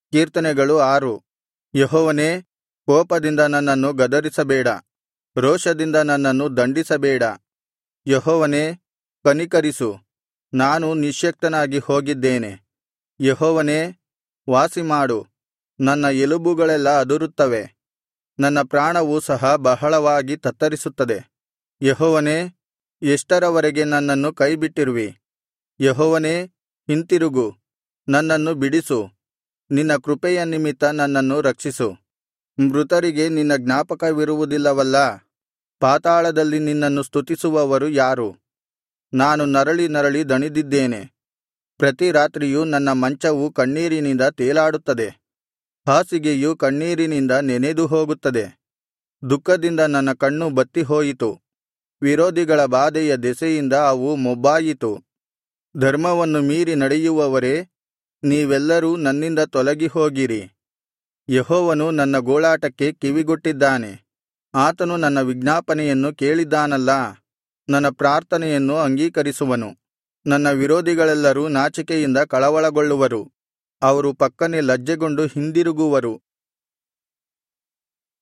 ಕೀರ್ತನೆಗಳು 6. ಯೆಹೋವನೇ, ಕೋಪದಿಂದ ನನ್ನನ್ನು ಗದರಿಸಬೇಡ, ರೋಷದಿಂದ ನನ್ನನ್ನು ದಂಡಿಸಬೇಡ. ಯೆಹೋವನೇ, ಕನಿಕರಿಸು, ನಾನು ನಿಶ್ಯಕ್ತನಾಗಿ ಹೋಗಿದ್ದೇನೆ. ಯೆಹೋವನೇ, ವಾಸಿಮಾಡು, ನನ್ನ ಎಲುಬುಗಳೆಲ್ಲಾ ಅದುರುತ್ತವೆ, ನನ್ನ ಪ್ರಾಣವು ಸಹ ಬಹಳವಾಗಿ ತತ್ತರಿಸುತ್ತದೆ. ಯೆಹೋವನೇ, ಎಷ್ಟರವರೆಗೆ ನನ್ನನ್ನು ಕೈಬಿಟ್ಟಿರುವಿ? ಯೆಹೋವನೇ, ಹಿಂತಿರುಗು, ನನ್ನನ್ನು ಬಿಡಿಸು, ನಿನ್ನ ಕೃಪೆಯ ನಿಮಿತ್ತ ನನ್ನನ್ನು ರಕ್ಷಿಸು. ಮೃತರಿಗೆ ನಿನ್ನ ಜ್ಞಾಪಕವಿರುವುದಿಲ್ಲವಲ್ಲಾ? ಪಾತಾಳದಲ್ಲಿ ನಿನ್ನನ್ನು ಸ್ತುತಿಸುವವರು ಯಾರು? ನಾನು ನರಳಿ ನರಳಿ ದಣಿದಿದ್ದೇನೆ. ಪ್ರತಿ ರಾತ್ರಿಯೂ ನನ್ನ ಮಂಚವು ಕಣ್ಣೀರಿನಿಂದ ತೇಲಾಡುತ್ತದೆ, ಹಾಸಿಗೆಯು ಕಣ್ಣೀರಿನಿಂದ ನೆನೆದು ಹೋಗುತ್ತದೆ. ದುಃಖದಿಂದ ನನ್ನ ಕಣ್ಣು ಬತ್ತಿಹೋಯಿತು, ವಿರೋಧಿಗಳ ಬಾಧೆಯ ದೆಸೆಯಿಂದ ಅವು ಮೊಬ್ಬಾಯಿತು. ಧರ್ಮವನ್ನು ಮೀರಿ ನಡೆಯುವವರೇ, ನೀವೆಲ್ಲರೂ ನನ್ನಿಂದ ತೊಲಗಿ ಹೋಗಿರಿ. ಯೆಹೋವನು ನನ್ನ ಗೋಳಾಟಕ್ಕೆ ಕಿವಿಗೊಟ್ಟಿದ್ದಾನೆ, ಆತನು ನನ್ನ ವಿಜ್ಞಾಪನೆಯನ್ನು ಕೇಳಿದ್ದಾನಲ್ಲಾ. ನನ್ನ ಪ್ರಾರ್ಥನೆಯನ್ನು ಅಂಗೀಕರಿಸುವನು. ನನ್ನ ವಿರೋಧಿಗಳೆಲ್ಲರೂ ನಾಚಿಕೆಯಿಂದ ಕಳವಳಗೊಳ್ಳುವರು, ಅವರು ಫಕ್ಕನೆ ಲಜ್ಜೆಗೊಂಡು ಹಿಂದಿರುಗುವರು.